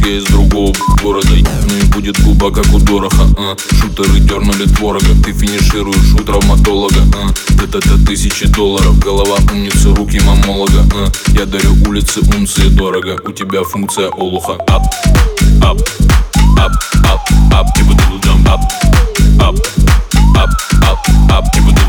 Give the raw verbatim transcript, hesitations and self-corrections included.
я из другого города. Ну и будет губа, как у Дороха, а. Шутеры дернули творога, ты финишируешь у травматолога, а. Это-то тысячи долларов, голова умницы, руки мамолога, а. Я дарю улицы унции дорого, у тебя функция олуха. Ап, ап, ап, ап, ап, типа ты там ап, ап, ап, ап, ап, типа